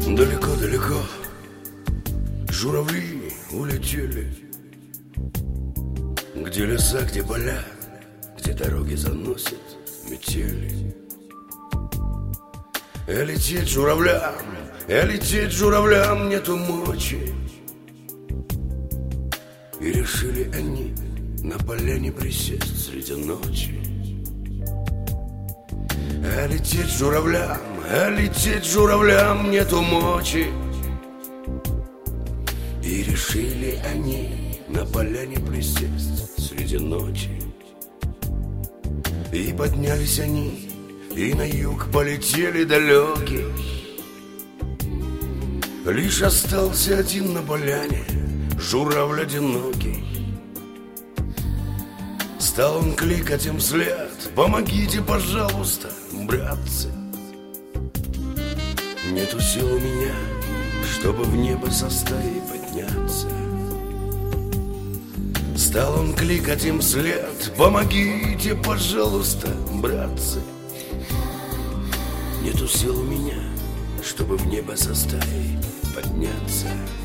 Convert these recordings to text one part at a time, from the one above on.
Далеко-далеко журавли улетели, где леса, где поля, где дороги заносят метели. Лететь журавлям нету мочи. И решили они на поляне присесть среди ночи. Лететь журавлям нету мочи. И решили они на поляне присесть среди ночи. И поднялись они, и на юг полетели далекий. Лишь остался один на поляне журавль одинокий. Стал он кликать им вслед: помогите, пожалуйста, братцы. Нету сил у меня, чтобы в небо со стаей подняться. Стал он кликать им вслед: помогите, пожалуйста, братцы. Нету сил у меня, чтобы в небо со стаей подняться.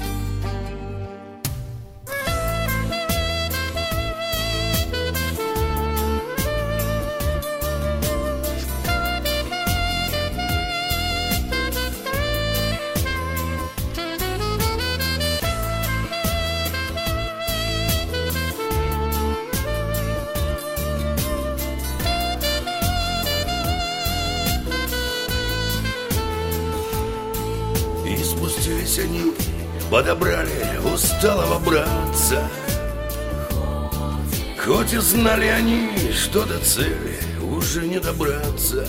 И спустились они, подобрали усталого братца. Хоть и знали они, что до цели уже не добраться.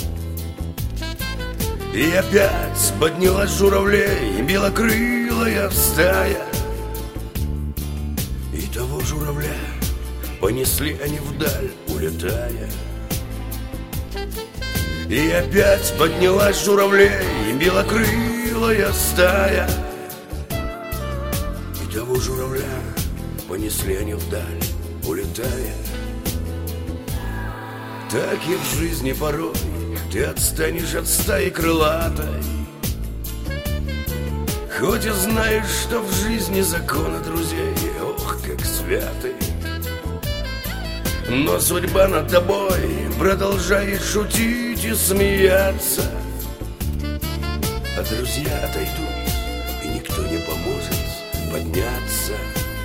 И опять поднялась журавлей белокрылая стая. И того журавля понесли они вдаль, улетая. И опять поднялась журавлей белокрылая стая. И того журавля понесли они вдаль, улетая. Так и в жизни порой ты отстанешь от стаи крылатой. Хоть и знаешь, что в жизни законы друзей, ох, как святы. Но судьба над тобой продолжает шутить и смеяться. А друзья отойдут, и никто не поможет подняться.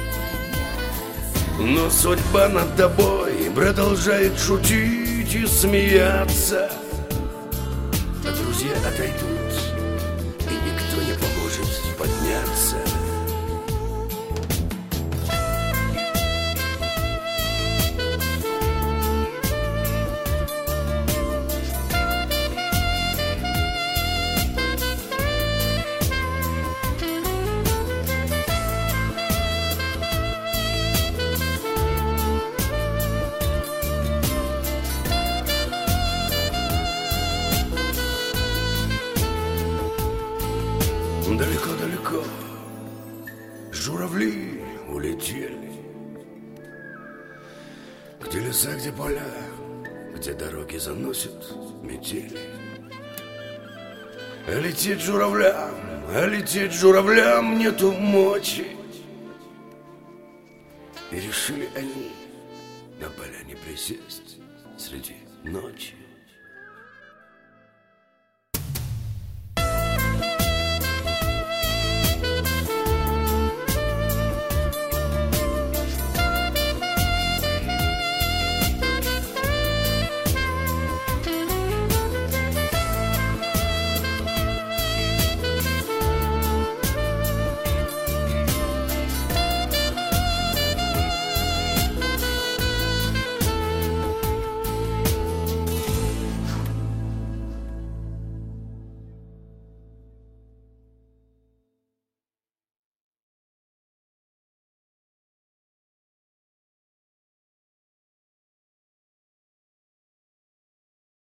Но судьба над тобой продолжает шутить и смеяться. А друзья отойдут, и никто не поможет подняться. Далеко-далеко журавли улетели, где леса, где поля, где дороги заносят метели. Лететь журавлям нету мочи. И решили они на поляне присесть среди ночи.